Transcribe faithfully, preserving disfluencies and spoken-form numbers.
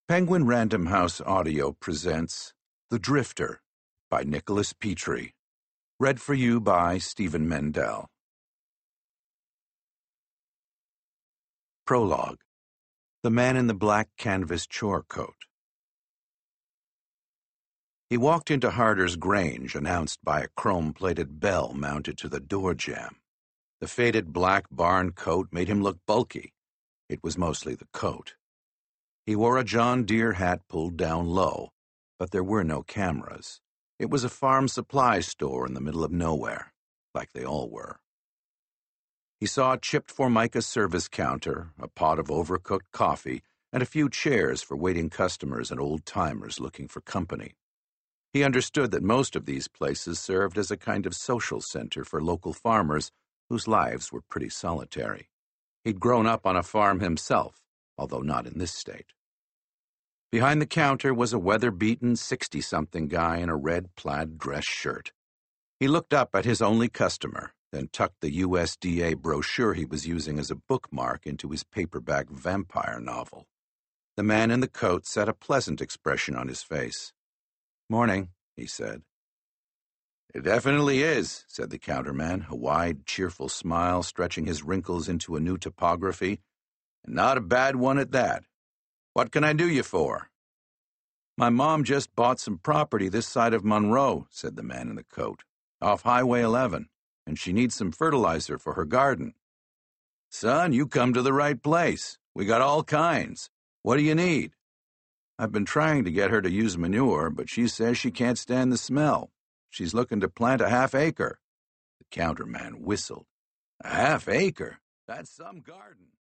Penguin Random House Audio presents The Drifter by Nicholas Petrie. Read for you by Stephen Mendel. Prologue. The Man in the Black Canvas Chore Coat. He walked into Harder's Grange, announced by a chrome-plated bell mounted to the door jamb. The faded black barn coat made him look bulky. It was mostly the coat. He wore a John Deere hat pulled down low, but there were no cameras. It was a farm supply store in the middle of nowhere, like they all were. He saw a chipped Formica service counter, a pot of overcooked coffee, and a few chairs for waiting customers and old-timers looking for company. He understood that most of these places served as a kind of social center for local farmers whose lives were pretty solitary. He'd grown up on a farm himself, although not in this state. Behind the counter was a weather-beaten sixty-something guy in a red plaid dress shirt. He looked up at his only customer, then tucked the U S D A brochure he was using as a bookmark into his paperback vampire novel. The man in the coat set a pleasant expression on his face. "Morning," he said. "It definitely is," said the counterman, a wide, cheerful smile stretching his wrinkles into a new topography. "And not a bad one at that. What can I do you for?" "My mom just bought some property this side of Monroe," said the man in the coat, "off Highway eleven, and she needs some fertilizer for her garden." "Son, you come to the right place. We got all kinds. What do you need?" "I've been trying to get her to use manure, but she says she can't stand the smell. She's looking to plant a half acre." The counterman whistled. "A half acre? That's some garden."